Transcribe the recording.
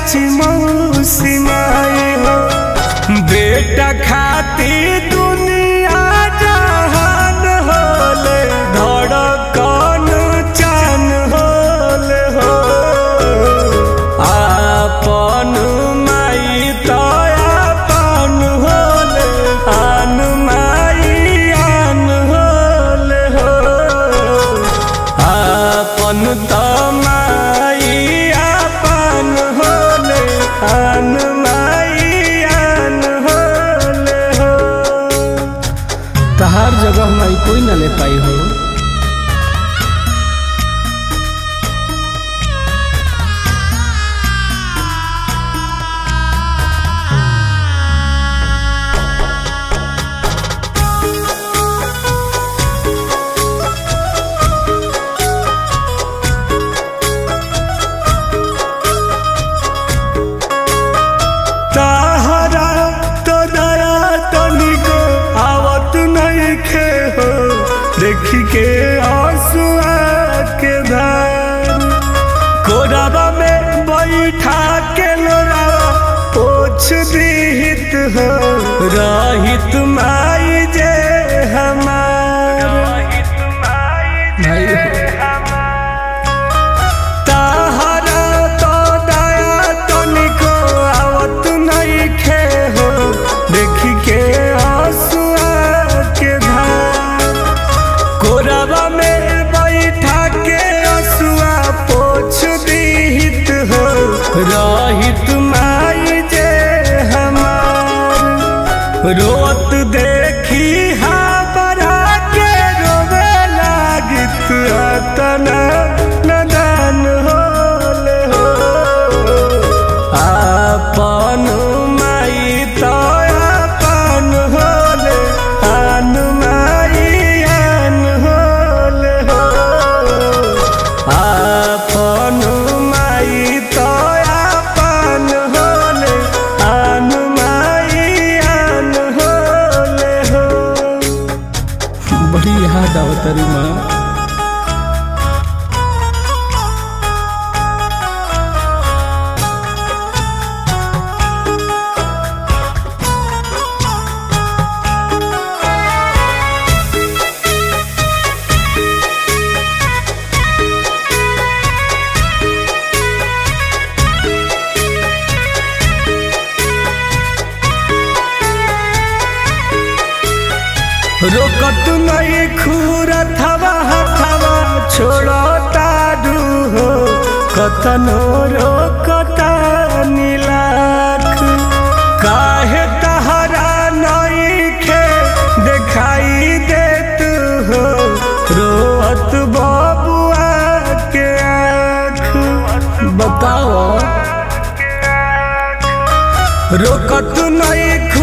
चाची मौसी माई हो। बेटा खाती दुनिया जहान होले, धड़कन चान होले हो। आपन माई तो आपन होले, आन माई आन होले हो। आपन तो माई आपन होले, आन माई आन होले हो। तहार जगह माई कोई न ले पाई हो। ताहरा तो दया तनिको आवत नइखे हो। देखी के आंसुआ के धार, कोराबा में बैठा के लोरावा पोछ दीहित हो। रहित माई जे हमार भाई हो। ताहरा तो दया तनिको आवत नइखे हो। देखी के आंसुआ के धार, कोराबा में बैठा के आंसुआ पोछ दीहित हो। रहित माई जे हमार, रोत देखी हाबरा के रोवे लागित। अतना नदान होले हो। आपन माई तो आपन होले, आन माई आन होले हो। आपन माई तो आपन होले, आन माई आन होले हो। बड़ी याद आवतरी माँ। रोकत नहीं खूरथवा हथवा छोड़ता डू हो। कतनो रोकता नीलाख, काहे तहरा नइखे दिखाई देत हो। रोत बबुआ के आँख, बताओ रोकत नहीं